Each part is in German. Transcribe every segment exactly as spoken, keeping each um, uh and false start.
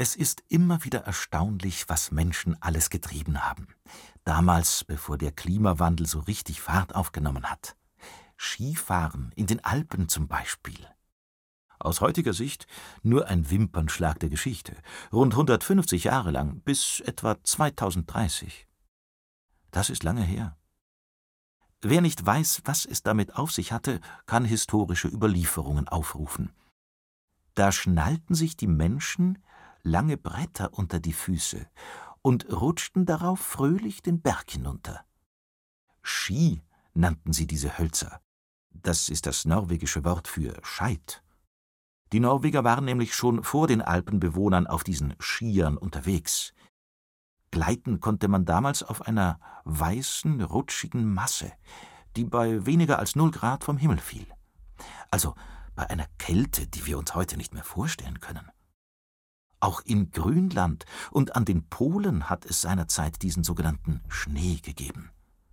Es ist immer wieder erstaunlich, was Menschen alles getrieben haben. Damals, bevor der Klimawandel so richtig Fahrt aufgenommen hat. Skifahren in den Alpen zum Beispiel. Aus heutiger Sicht nur ein Wimpernschlag der Geschichte, rund hundertfünfzig Jahre lang, bis etwa zweitausenddreißig. Das ist lange her. Wer nicht weiß, was es damit auf sich hatte, kann historische Überlieferungen aufrufen. Da schnallten sich die Menschen lange Bretter unter die Füße und rutschten darauf fröhlich den Berg hinunter. Ski nannten sie diese Hölzer. Das ist das norwegische Wort für Scheit. Die Norweger waren nämlich schon vor den Alpenbewohnern auf diesen Skiern unterwegs. Gleiten konnte man damals auf einer weißen, rutschigen Masse, die bei weniger als null Grad vom Himmel fiel. Also bei einer Kälte, die wir uns heute nicht mehr vorstellen können. Auch in Grönland und an den Polen hat es seinerzeit diesen sogenannten Schnee gegeben.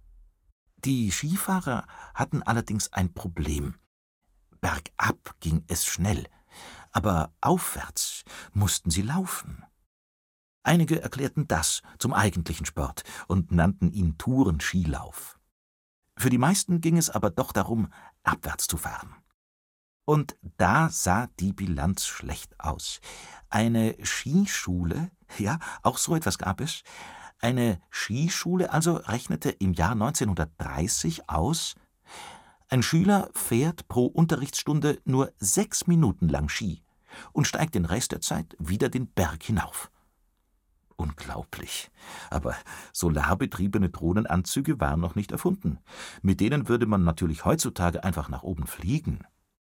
Die Skifahrer hatten allerdings ein Problem. Bergab ging es schnell, aber aufwärts mussten sie laufen. Einige erklärten das zum eigentlichen Sport und nannten ihn Tourenskilauf. Für die meisten ging es aber doch darum, abwärts zu fahren. Und da sah die Bilanz schlecht aus. Eine Skischule, ja, auch so etwas gab es, eine Skischule also rechnete im Jahr neunzehnhundertdreißig aus, ein Schüler fährt pro Unterrichtsstunde nur sechs Minuten lang Ski und steigt den Rest der Zeit wieder den Berg hinauf. Unglaublich. Aber solarbetriebene Drohnenanzüge waren noch nicht erfunden. Mit denen würde man natürlich heutzutage einfach nach oben fliegen.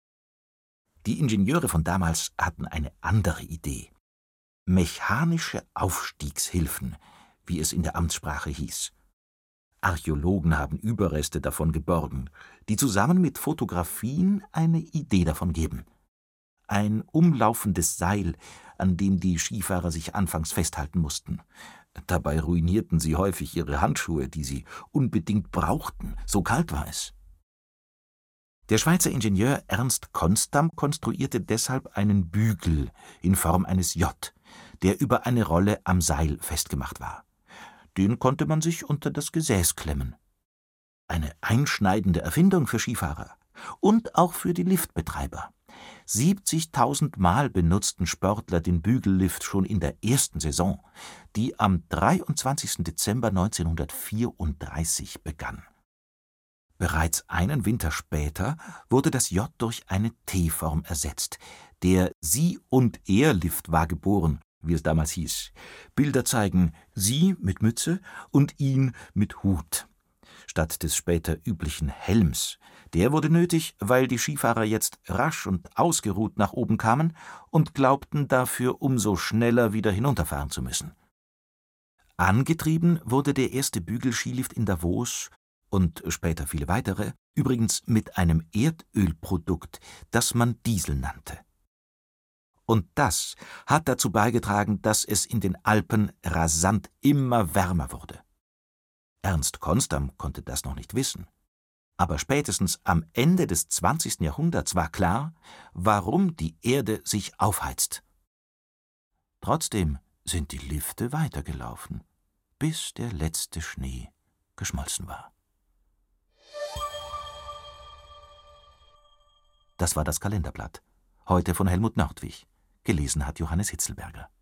Die Ingenieure von damals hatten eine andere Idee. Mechanische Aufstiegshilfen, wie es in der Amtssprache hieß. Archäologen haben Überreste davon geborgen, die zusammen mit Fotografien eine Idee davon geben. Ein umlaufendes Seil, an dem die Skifahrer sich anfangs festhalten mussten. Dabei ruinierten sie häufig ihre Handschuhe, die sie unbedingt brauchten, so kalt war es. Der Schweizer Ingenieur Ernst Konstam konstruierte deshalb einen Bügel in Form eines J, der über eine Rolle am Seil festgemacht war. Den konnte man sich unter das Gesäß klemmen. Eine einschneidende Erfindung für Skifahrer und auch für die Liftbetreiber. siebzigtausend Mal benutzten Sportler den Bügellift schon in der ersten Saison, die am dreiundzwanzigsten Dezember neunzehnhundertvierunddreißig begann. Bereits einen Winter später wurde das J durch eine T-Form ersetzt. Der Sie- und Er-Lift war geboren, wie es damals hieß. Bilder zeigen Sie mit Mütze und ihn mit Hut. Statt des später üblichen Helms. Der wurde nötig, weil die Skifahrer jetzt rasch und ausgeruht nach oben kamen und glaubten, dafür umso schneller wieder hinunterfahren zu müssen. Angetrieben wurde der erste Bügelskilift in Davos und später viele weitere, übrigens mit einem Erdölprodukt, das man Diesel nannte. Und das hat dazu beigetragen, dass es in den Alpen rasant immer wärmer wurde. Ernst Konstam konnte das noch nicht wissen. Aber spätestens am Ende des zwanzigsten Jahrhunderts war klar, warum die Erde sich aufheizt. Trotzdem sind die Lifte weitergelaufen, bis der letzte Schnee geschmolzen war. Das war das Kalenderblatt. Heute von Helmut Nordwig. Gelesen hat Johannes Hitzelberger.